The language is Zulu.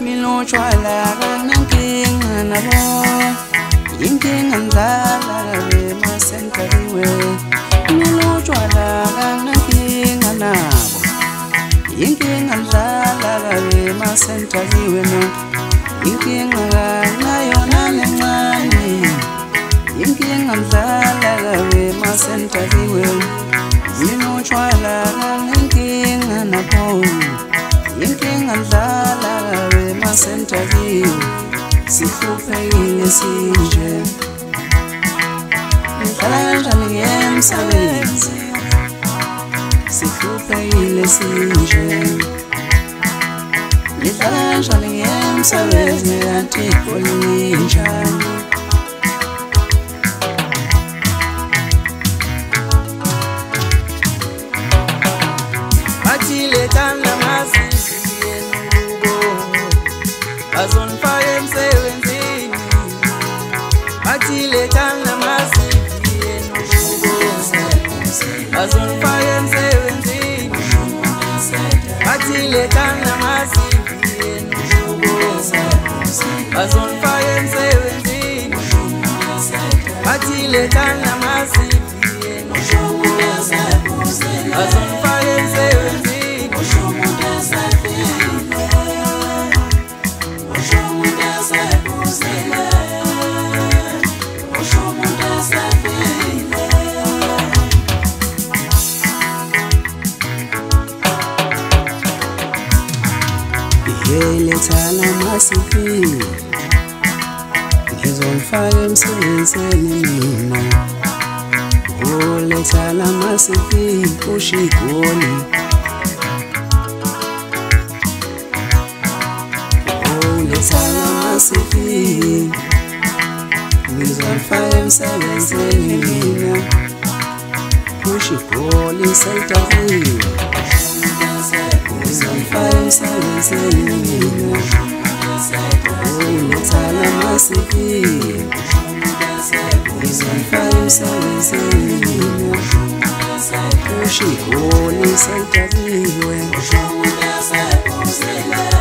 Milo chwala nanking na bo Inking andala we masentari we Milo chwala nanking na bo Inking andala we masentari we no Inking na yona nemani Inking andala we masentari we Milo chwala nanking na bo Inking andala we masentari Sikhupheile sinje Ngihlala emsebenzini Sikhupheile sinje Ngihlala emsebenzini athi kulinjani Bathile tanda masisi enubo Bazonifaka emsebenzini Bathile tanda masisi enubo Bazonifaka emsebenzini Bathile tanda masisi enubo Bazonifaka emsebenzini Bathile tanda masisi enubo Bazonifaka emsebenzini Lethana masifi Ngizonifaka emsebenzini mina Lethana masifi ushigoli Lethana masifi Ngizonifaka emsebenzini mina ushigoli seltaviwe Ngizonifaka emsebenzini mina Lethana masifi Ngizonifaka emsebenzini mina ushigoli seltaviwe